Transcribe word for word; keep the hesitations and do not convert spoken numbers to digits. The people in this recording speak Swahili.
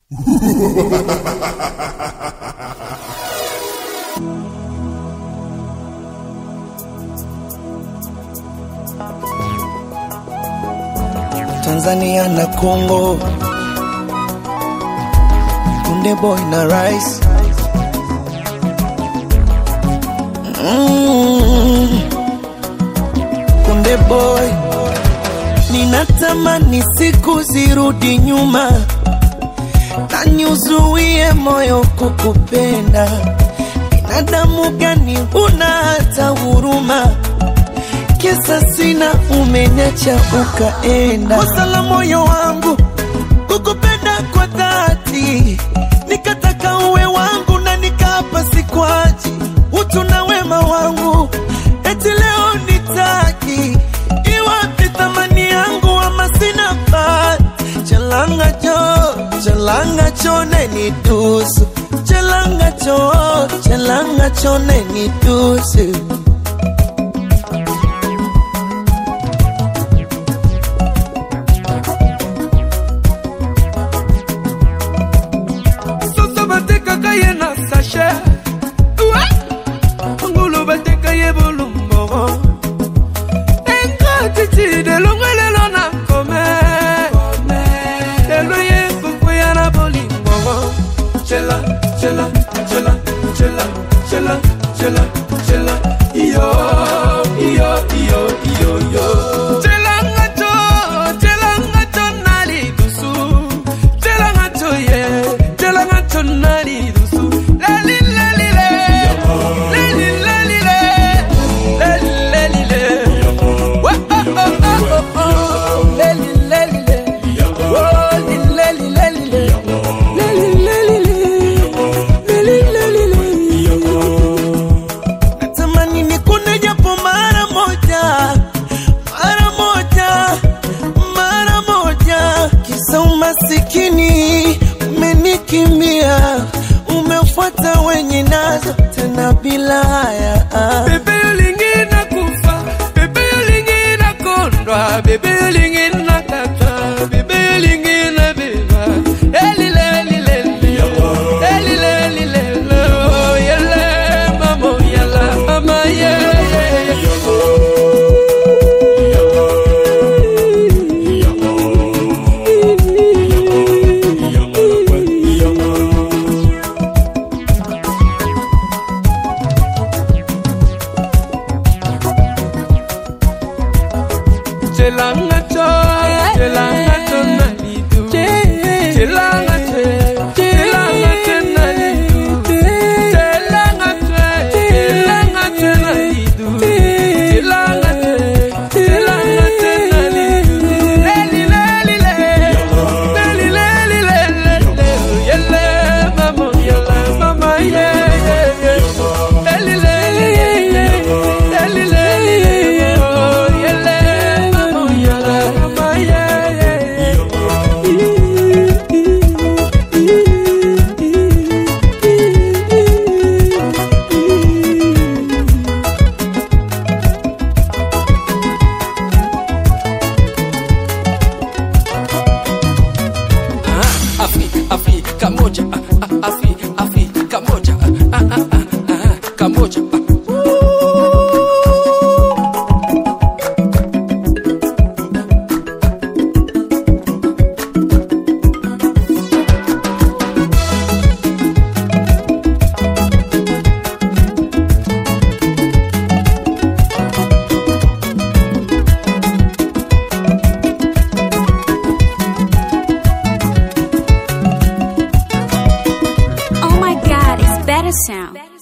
Tanzania na Congo, Kunde Boy na Rice. Mm. Kunde Boy, ninatamani siku zirudi nyuma, na niuzuie moyo kukupenda. Binadamu gani una hata huruma? Kisa sina umeniacha ukaenda. Kusala moyo wangu kukupenda kwa dhati, nikataka uwe wangu na nikapa sikwaji. Utu na wema wangu eti leo nitaki, iwapi thamani yangu ama sina bahati? Chalanga cho, chalanga chone ni dusu, chalanga cho, chalanga chone ni dusu. Chela, chela, chela, chela, chela, chela, chela, yo, yo, yo, yo, yo. Chela ngacho, chela ngacho nali dusu, chela ngacho ye, chela ngacho nali dusu. Lali lali le, lali lali le, lali lali le. Wa oh oh oh oh oh, lali lali le, oh lali lali le. Masikini umenikimbia, umefuata wenye nazo tena bila haya. Bebe ulingina kufa, bebe ulingina kondwa, bebe ulingina kata, bebe ulingina beba. Eli leli leli, eli leli leli, yele mamo yala mama ye. Chelanga cho, chelanga cho nalidu, chelanga che, chelanga che nalidu, chelanga che, chelanga che nalidu, chelanga che, chelanga che nalidu. Leli leli le, leli leli le, yele mama yele mama ye, leli leli ye, leli leli ye, oh yele. Afrika moja, Afrika moja, Afrika moja. Sound.